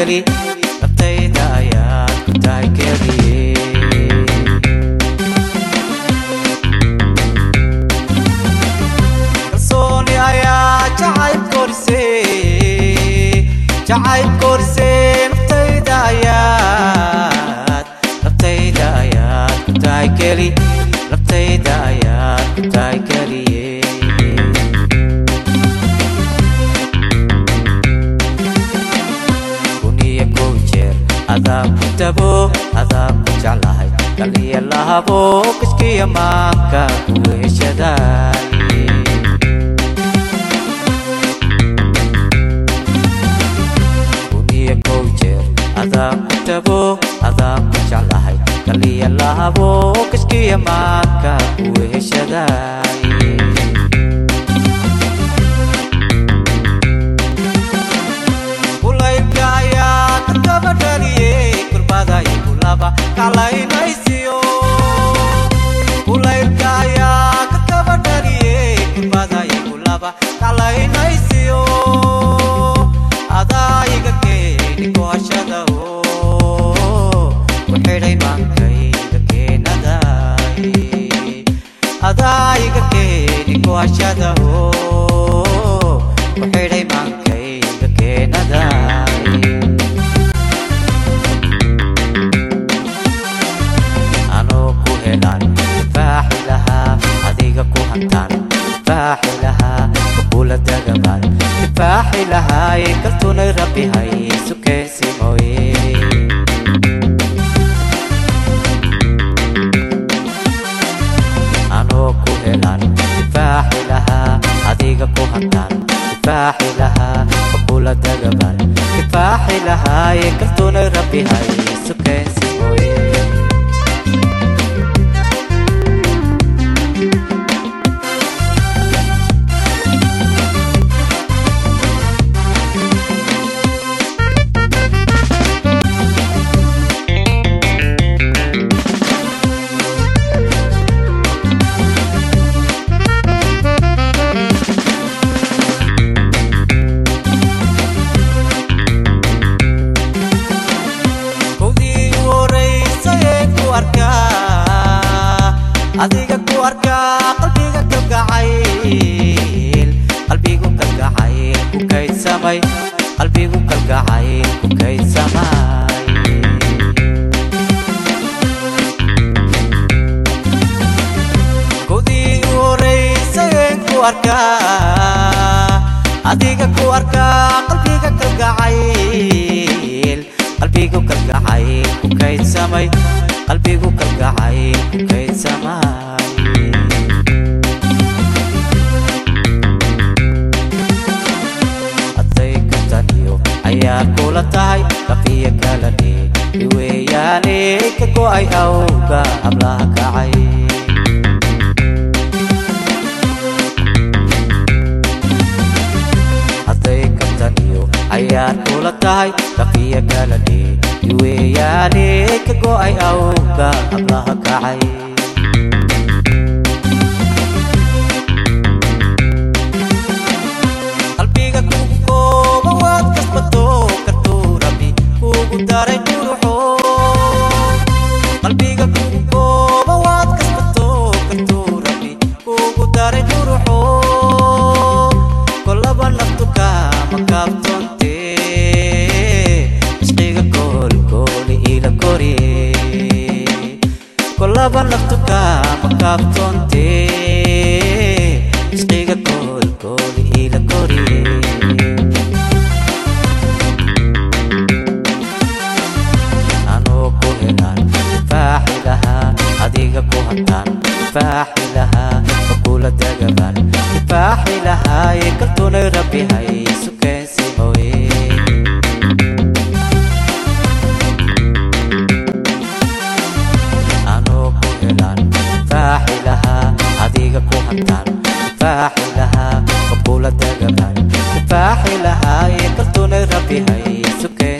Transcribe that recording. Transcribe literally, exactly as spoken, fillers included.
keli naftayda ayaad ku tahay keliye kalsooni ayaa jacayb korisay jacayb korisay naftayda ayaad naftayda ayaad ku tahay keli naftayda ayaad ku tahay keliye adaan ku tabo adaan ku jeclahay kaliya lahabo kiskiya maanka ku heshaday kuniya kow jeer adaan ku tabo adaan ku jeclahay kaliya lahabo kiskiya maanka ku heshaday kalaynaysiyo kulaylka ayaa ka kaba dhaliyey kurbada igu laba kalaynaysiyo adaa iga keeni kuhashada ku xidhay maankayga keenaday adaa iga keeni kuhashada ku xidhay maankayga keenaday فاحلها قبول الدجمال فاحلها يكلتون ربي هاي سكين سموي أنا كهلان فاحلها هذيك كهنان فاحلها قبول الدجمال فاحلها يكلتون ربي هاي سكين سموي adiga ku arka qalbiga kalgacayl qalbigu kalgacayl ku kaydsamay qalbigu kalgacayl ku kaydsamay kudii horeysay ku arka adiga ku arka qalbiga kalgacayl qalbigu kalgacayl ku kaydsamay qalbigu kalgacayl ku kaydsamay hadday ka taniyo ayaa kula tahay kafiya kalane iweeyaane ka go'ay awga hablaha kacay hadday ka taniyo ayaa kula tahay kafiya kalane iweeyaane ka go'ay awga hablaha kacay qalbiga kugu kooba waad kasbato kartuu rabbi kugu daray quruxo qalbiga kugu kooba waad kasbato kartuu rabbi kugu daray quruxo kolaba naftu kama kaabtoonte kolaba naftu kama kaabtoonte isqiga koolkooli ila koriye anoo ku helaan faaxilaha adiga ku hantaan faaxilaha fakula dagabaan faaxilaha yekaltunay rabbi hay sukeensimawe فاحلها adiga ku hantaan faaxilaha qobula dagabaan faaxilaha yekaltunay rabbi hay sukeen